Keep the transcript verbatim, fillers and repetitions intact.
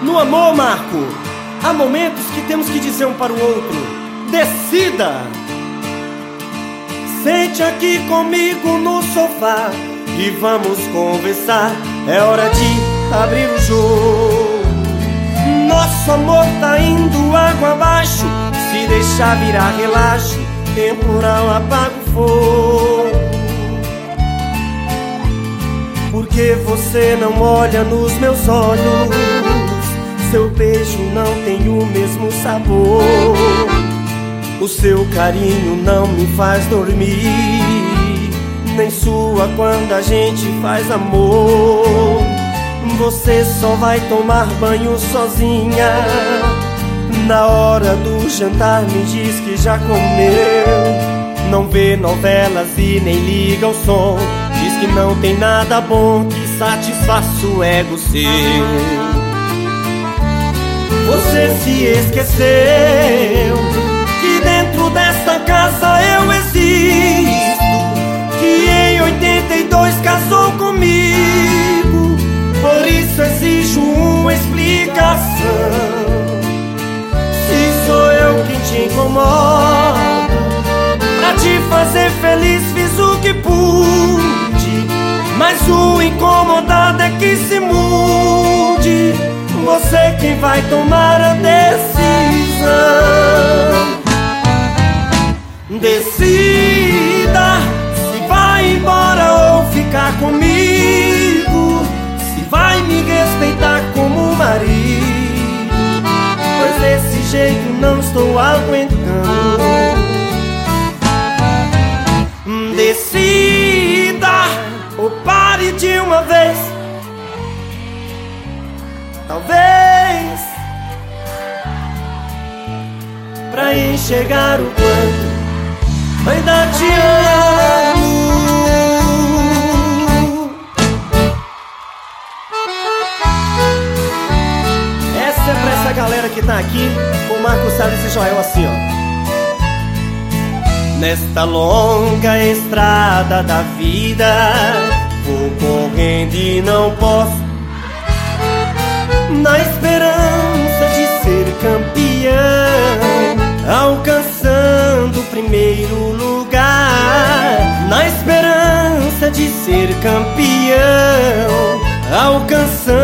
No amor, Marco, há momentos que temos que dizer um para o outro: decida! Sente aqui comigo no sofá e vamos conversar. É hora de abrir o jogo. Nosso amor tá indo água abaixo. Se deixar virar relaxo, temporal apaga o fogo. Porque você não olha nos meus olhos, seu beijo não tem o mesmo sabor, o seu carinho não me faz dormir, nem sua quando a gente faz amor. Você só vai tomar banho sozinha, na hora do jantar me diz que já comeu. Não vê novelas e nem liga o som, diz que não tem nada bom que satisfaça o ego seu. Você se esqueceu que dentro desta casa eu existo, que em oitenta e dois casou comigo. Por isso exijo uma explicação. Se sou eu quem te incomoda, pra te fazer feliz fiz o que pude, mas o incomodado é que se mude. Você quem vai tomar a decisão. Decida se vai embora ou ficar comigo, se vai me respeitar como marido, pois desse jeito não estou aguentando. Decida ou pare de uma vez. Talvez pra enxergar o quanto ainda te amo. Essa é pra essa galera que tá aqui com Marco Salles e Joel, assim ó. Nesta longa estrada da vida, vou correndo e não posso, na esperança de ser campeão, alcançando o primeiro lugar. Na esperança de ser campeão, alcançando